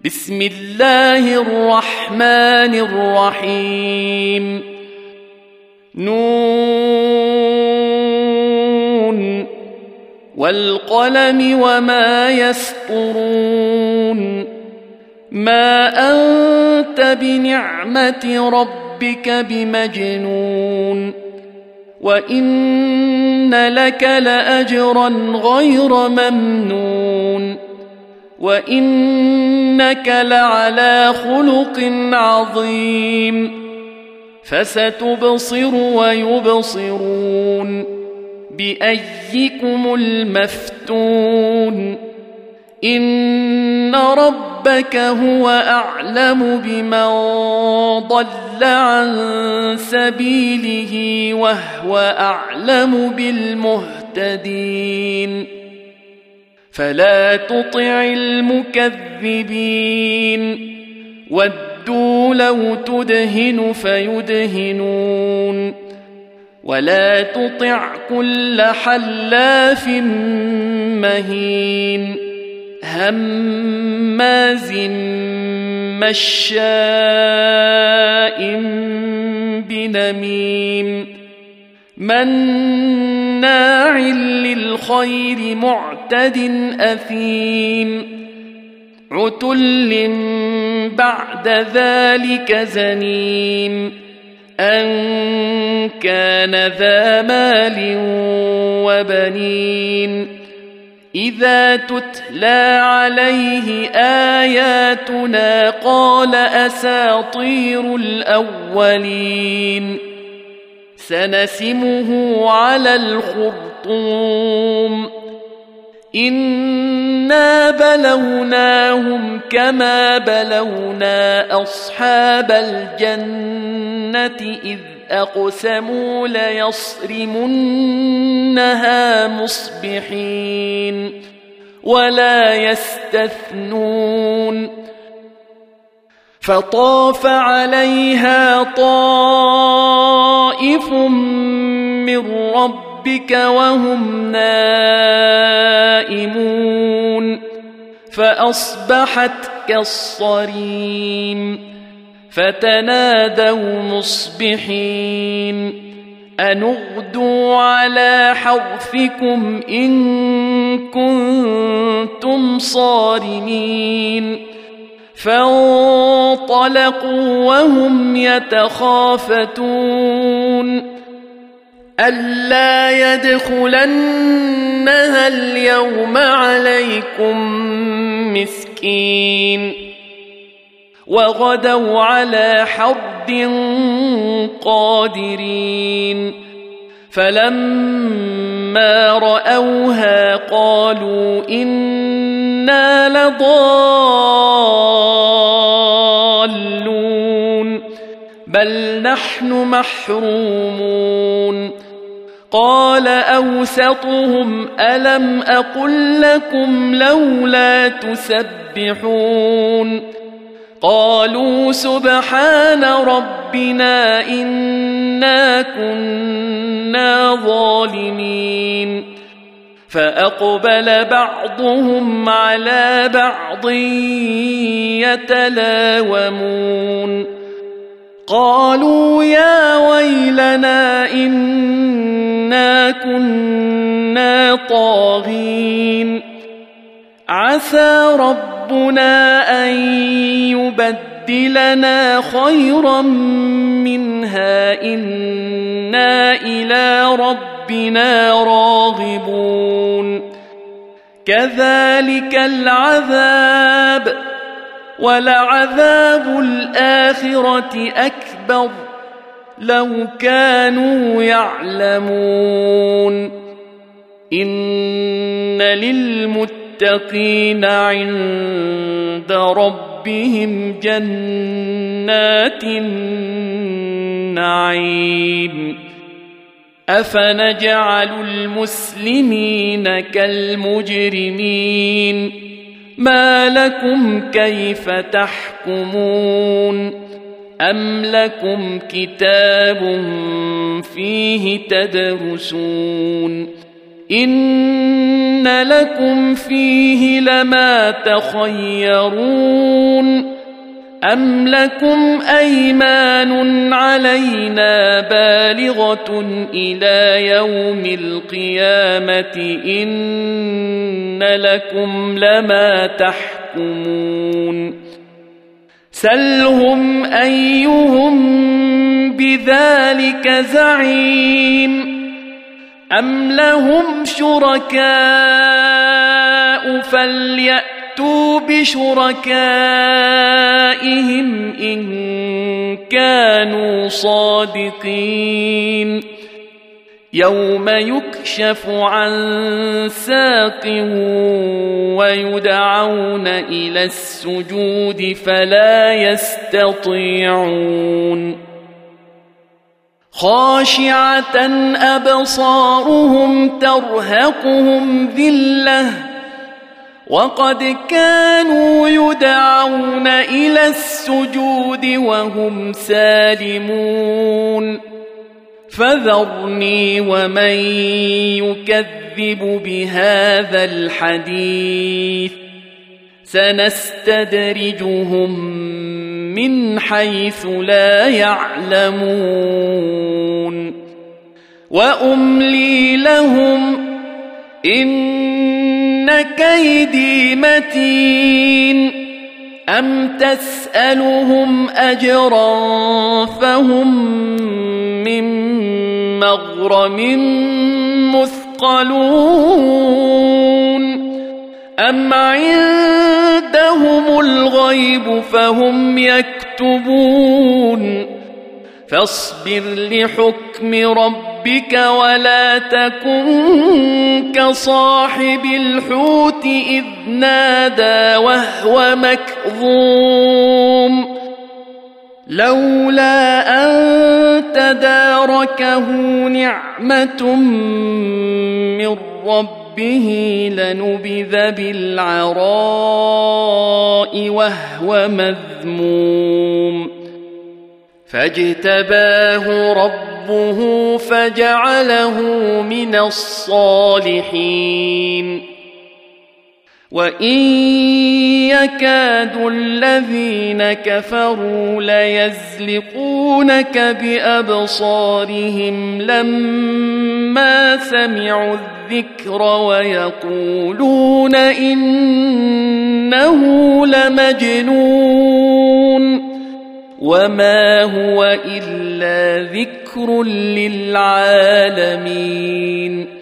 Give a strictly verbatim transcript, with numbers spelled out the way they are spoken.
بسم الله الرحمن الرحيم نون والقلم وما يسطرون ما أنت بنعمة ربك بمجنون وإن لك لأجرا غير ممنون وإنك لعلى خلق عظيم فستبصر ويبصرون بأيكم المفتون إن ربك هو أعلم بمن ضل عن سبيله وهو أعلم بالمهتدين فلا تطع المكذبين ودوا لو تدهن فيدهنون ولا تطع كل حلاف مهين هماز مشاء بنميم مناع للخير معتد أثيم عتل بعد ذلك زنيم أن كان ذا مال وبنين إذا تتلى عليه آياتنا قال أساطير الأولين سنسمه على الخرطوم إنا بلوناهم كما بلونا أصحاب الجنة إذ أقسموا ليصرمنها مصبحين ولا يستثنون فطاف عليها طائف من ربك وهم نائمون فأصبحت كالصريم فتنادوا مصبحين أن اغدوا على حرثكم إن كنتم صارمين فانطلقوا وهم يتخافتون ألا يدخلنها اليوم عليكم مسكين وغدوا على حرد قادرين فلما رأوها قالوا إنا لضالون بل نحن محرومون قال أوسطهم ألم أقل لكم لولا تسبحون قالوا سبحان ربنا إنا كنا ظالمين فأقبل بعضهم على بعض يتلاومون قالوا يا ويلنا إنا كنا طاغين عسى ربنا أن يبدلنا خيرا منها إنا إلى ربنا راغبون كذلك العذاب ولعذاب الآخرة أكبر لو كانوا يعلمون إن للمتقين عند ربهم جنات النعيم أفنجعل المسلمين كالمجرمين ما لكم كيف تحكمون أم لكم كتاب فيه تدرسون إن لكم فيه لما تخيرون أم لكم أيمان علينا بالغة إلى يوم القيامة إن لكم لما تحكمون سلهم أيهم بذلك زعيم أم لهم شركاء فليأتوا بشركائهم إن كانوا صادقين يوم يكشف عن ساق ويدعون إلى السجود فلا يستطيعون خاشعة أبصارهم ترهقهم ذلة وقد كانوا يدعون إلى السجود وهم سالمون فذرني ومن يكذب بهذا الحديث سنستدرجهم من حيث لا يعلمون وأملي لهم إن كيدي متين أم تسألهم أجرا فهم من مغرم مثقلون أم عندهم الغيب فهم يكتبون فاصبر لحكم ربك ولا تكن كصاحب الحوت إذ نادى وهو مكظوم لولا أن تداركه نعمة من ربه لنبذ بالعراء وهو مذموم فاجتباه ربه فجعله من الصالحين وإن يكاد الذين كفروا ليزلقونك بأبصارهم لما سمعوا الذكر ويقولون إنه لمجنون وما هو إلا ذكر للعالمين